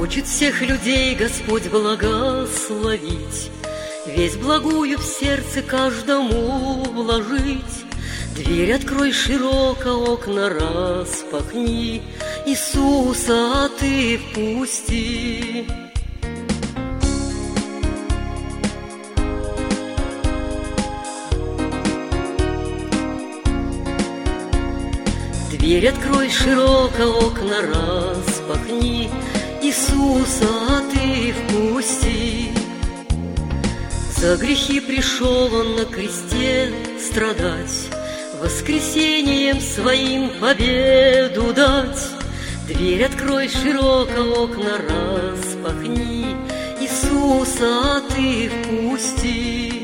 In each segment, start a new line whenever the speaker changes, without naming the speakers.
Хочет всех людей Господь благословить, весь благую в сердце каждому вложить. Дверь открой широко, окна распахни, Иисуса ты впусти. Дверь открой широко, окна распахни, Иисуса ты впусти. За грехи пришел Он на кресте страдать, воскресением своим победу дать. Дверь открой широко, окна распахни, Иисуса ты впусти.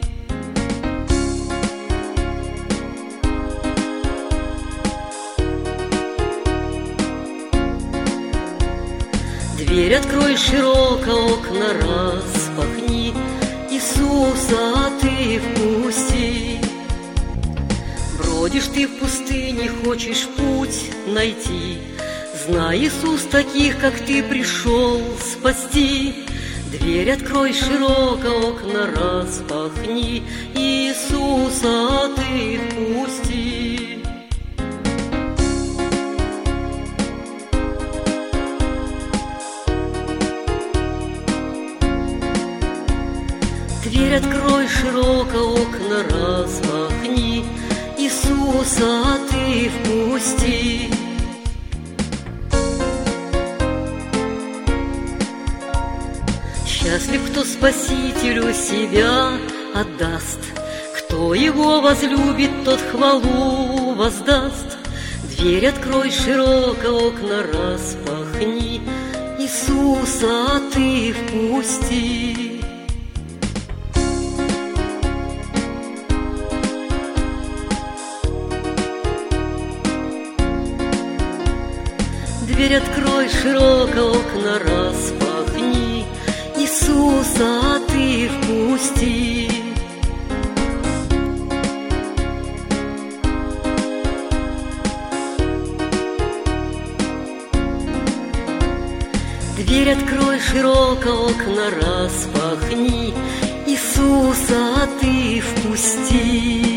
Дверь открой широко, окна распахни, Иисуса ты впусти. Бродишь ты в пустыне, хочешь путь найти, знай, Иисус таких, как ты, пришел спасти. Дверь открой широко, окна распахни, Иисуса ты впусти. Дверь открой широко, окна распахни, Иисуса ты впусти. Счастлив, кто Спасителю себя отдаст, кто Его возлюбит, тот хвалу воздаст. Дверь открой широко, окна распахни, Иисуса ты впусти. Дверь открой широко, окна распахни, Иисуса ты впусти. Дверь открой широко, окна распахни, Иисуса ты впусти.